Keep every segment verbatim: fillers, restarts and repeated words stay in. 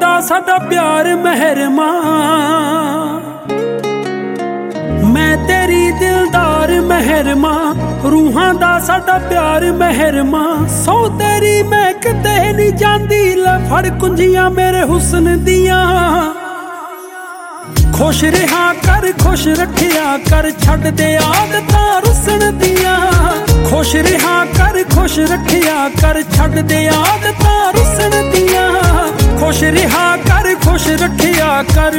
दा साडा प्यार मेहरमा, मैं तेरी दिलदार मेहरमा। रूहां दा साडा प्यार मेहरमा, सौ तेरी मैं किते नहीं जांदी। लै फड़ कुंजियां मेरे हुस्न दियां, खुश रहा कर खुश रखिया कर, छड़ दे आदतां रुसन दियां। खुश रहा कर खुश रखिया कर, छड़ दे आदतां रुसन दियां। खुश रहा कर खुश रखिया कर।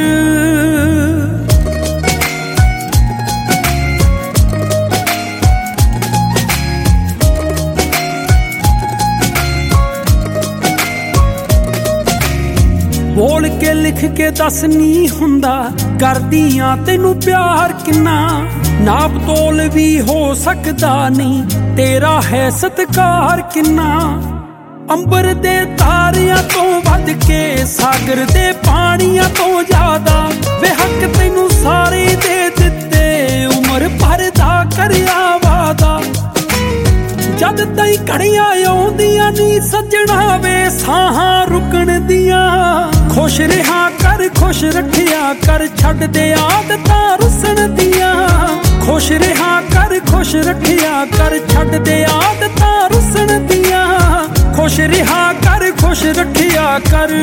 बोल के लिख के दस नहीं हुंदा, करदियां तैनू प्यार किन्ना। नाप तोल भी हो सकदा नहीं, तेरा है सत्कार किन्ना। अंबर दे तारियां तो वध के, सागर दे पानियां तो ज्यादा। बेहक तैनू सारे दे दिते, उमर भर दा करया वादा। जद तई घड़ियां आउंदियां नी सजना वे, साहां रुकण दियां। खुश रहा कर खुश रखिया कर, छड़ दे आदतां रुसन दियां। खुश रहा कर खुश रखिया कर, छड़ दे आदतां रुसन दियां। खुश रहा कर खुश रखिया कर।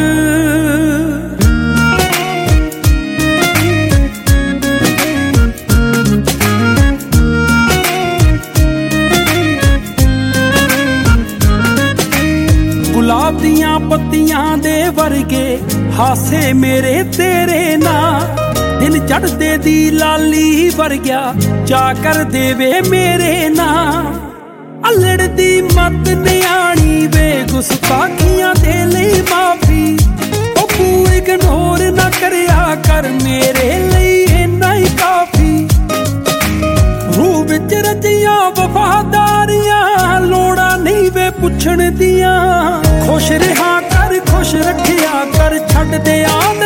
गुलाब दियां पत्तियां दे वर्गे हासे मेरे तेरे ना। दिन चढ़दे दी लाली वर्ग्या चा कर देवे मेरे ना। अल्लड़ दी मत न्याणी वे, गुस्ताखियां दे लई माफी। ओ पूरी इग्नोर ना करया कर, मेरे लई इन्ना ही काफी। रूह विच रजियां वफादारियां, लोड़ा नहीं वे पुछण दियां। खुश रहा कर खुश रखिया कर, छड़ दे आ